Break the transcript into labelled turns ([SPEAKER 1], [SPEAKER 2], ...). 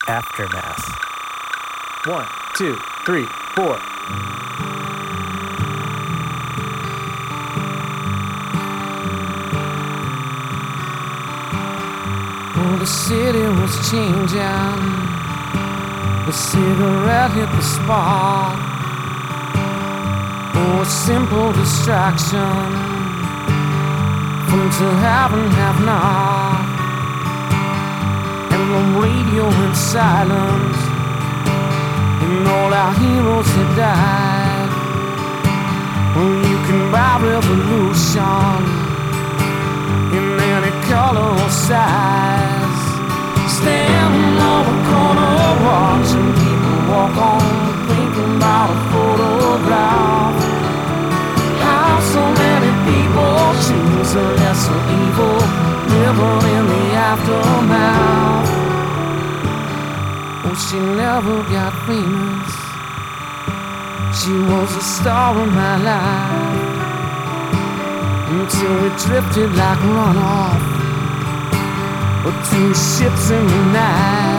[SPEAKER 1] Aftermath. 1, 2, 3, 4.
[SPEAKER 2] Oh, the city was changing. The cigarette hit the spot. Oh, a simple distraction from to have and have not. And the radio went silent, and all our heroes had died. Well, you can buy revolution in any color or size. Standing on the corner watching people walk on, thinking about a photograph. How so many people choose a lesser evil, living in the aftermath. Oh, she never got famous. She was the star of my life, until we drifted like runoff, or two ships in the night.